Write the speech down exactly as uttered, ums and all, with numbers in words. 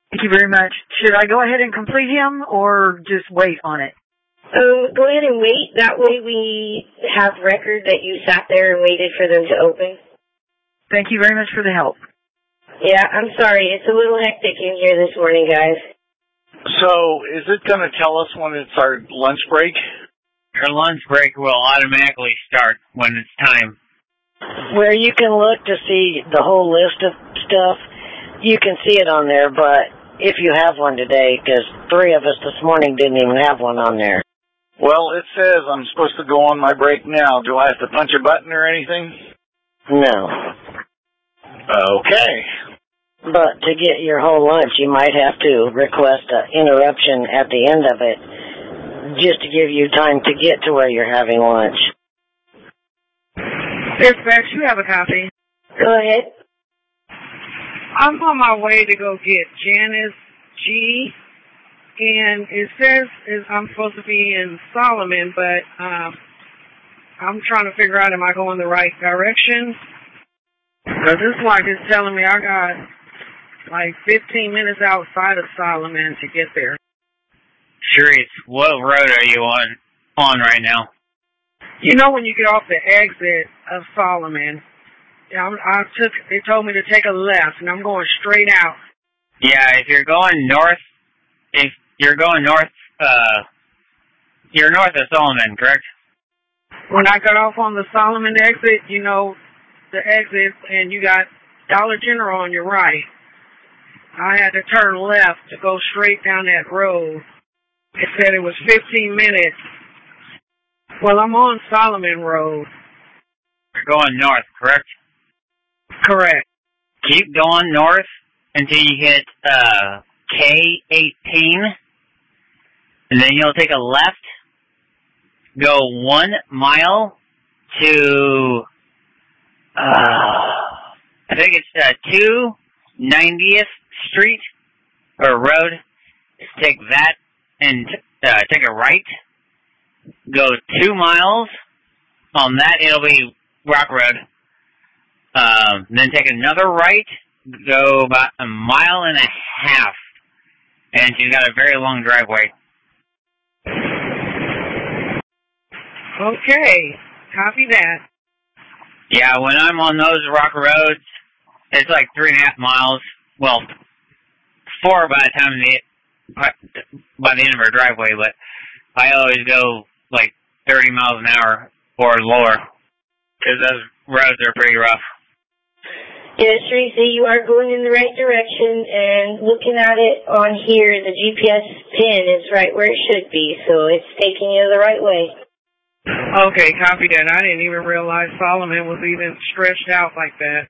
Thank you very much. Should I go ahead and complete him or just wait on it? Um, go ahead and wait. That way we have record that you sat there and waited for them to open. Thank you very much for the help. Yeah, I'm sorry. It's a little hectic in here this morning, guys. So, is it going to tell us when it's our lunch break? Your lunch break will automatically start when it's time. Where you can look to see the whole list of stuff, you can see it on there, but if you have one today, because three of us this morning didn't even have one on there. Well, it says I'm supposed to go on my break now. Do I have to punch a button or anything? No. Okay. But to get your whole lunch, you might have to request an interruption at the end of it, just to give you time to get to where you're having lunch. Dispatch, you have a copy. Go ahead. I'm on my way to go get Janice G, and it says is I'm supposed to be in Solomon, but um, I'm trying to figure out am I going the right direction? Because this like is telling me I got like fifteen minutes outside of Solomon to get there. Sharice, what road are you on on right now? You know when you get off the exit of Solomon, I, I took. They told me to take a left, and I'm going straight out. Yeah, if you're going north, if you're going north, uh, you're north of Solomon, correct? When I got off on the Solomon exit, you know, the exit, and you got Dollar General on your right. I had to turn left to go straight down that road. It said it was fifteen minutes. Well, I'm on Solomon Road. You're going north, correct? Correct. Keep going north until you hit uh, K eighteen, and then you'll take a left, go one mile to, uh, I think it's uh, two ninetieth Street, or road. Take that and uh, take a right, go two miles. On that, it'll be Rock Road. Um, then take another right, go about a mile and a half, and she's got a very long driveway. Okay, copy that. Yeah, when I'm on those rock roads, it's like three and a half miles. Well, four by the time the by the end of our driveway, but I always go like thirty miles an hour or lower because those roads are pretty rough. Yes, Teresa, you are going in the right direction, and looking at it on here, the G P S pin is right where it should be, so it's taking you the right way. Okay, copy that. I didn't even realize Solomon was even stretched out like that.